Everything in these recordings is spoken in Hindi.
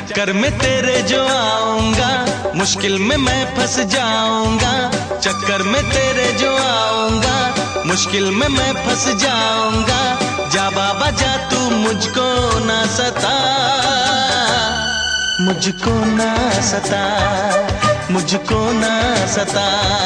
चक्कर में तेरे जो आऊंगा, मुश्किल में मैं फंस जाऊंगा। चक्कर में तेरे जो आऊंगा, मुश्किल में मैं फंस जाऊंगा। जा बाबा जा, तू मुझको ना सता, मुझको ना सता, मुझको ना सता।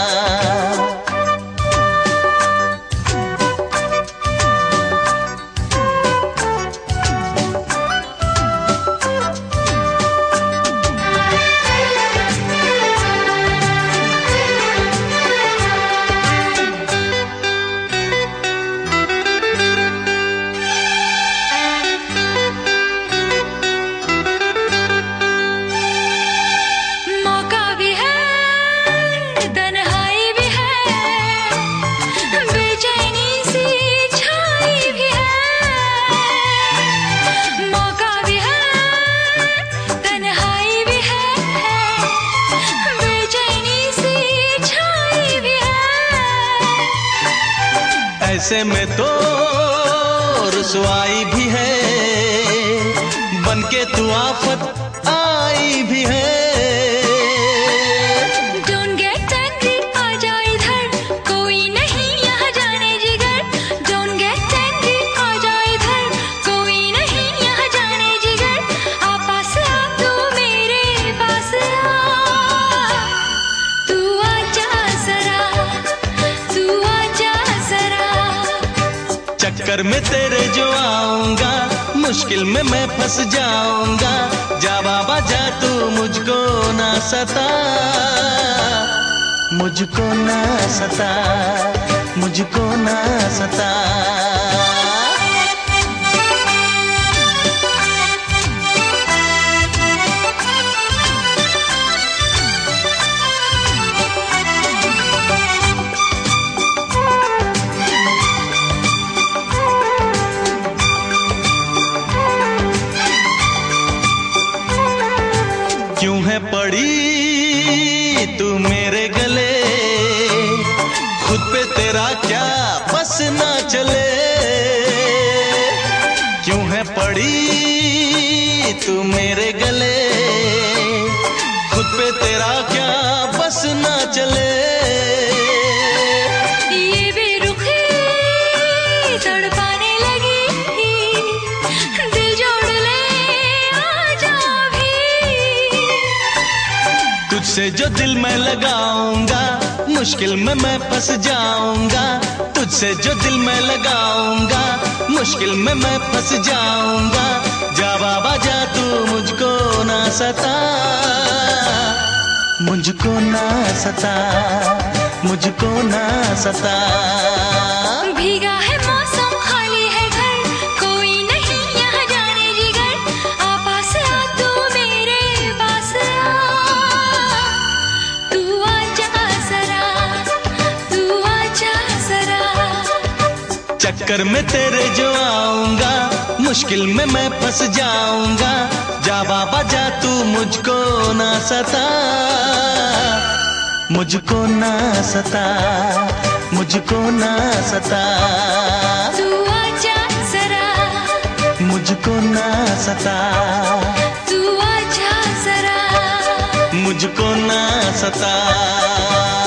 ऐसे में तो रुसवाई भी है, बनके तू आफत आई भी है। Don't get angry, आ जा इधर, कोई नहीं यहाँ जाने जिगर। Don't get angry, आ जा इधर, कोई नहीं यहाँ जाने जिगर। आ पास आ, तू मेरे पास आ, तू आजा जरा, तू आजा जरा। चक्कर में तेरे जो आऊंगा, मुश्किल में मैं फंस जाऊंगा। जा बाबा जा, तू मुझको ना सता, मुझको ना सता, मुझको ना सता। क्यों है पड़ी तू मेरे गले, खुद पे तेरा क्या बस ना चले। क्यों है पड़ी तू मेरे गले, खुद पे तेरा क्या बस ना चले। ये बेरुखी तड़पाने लगी, दिल जोड़ ले आजा भी। तुझसे जो दिल मैं लगाऊंगा, मुश्किल में मैं फंस जाऊंगा। तुझसे जो दिल मैं लगाऊंगा, मुश्किल में मैं फंस जाऊंगा। जा बाबा जा, तू मुझको ना सता, मुझको ना सता, मुझको ना सता। भीगा है मौसम, खाली है घर, कोई नहीं यहाँ जाने जिगर। आ पास आ, तू मेरे पास आ, तू आजा जरा, तू आजा जरा। चक्कर में तेरे जो आऊंगा, मुश्किल में मैं फंस जाऊंगा। जा बाबा जा, तू मुझको ना सता, मुझको ना सता, मुझको ना सता। तू आजा जरा, मुझको ना सता, तू आजा जरा, मुझको ना सता।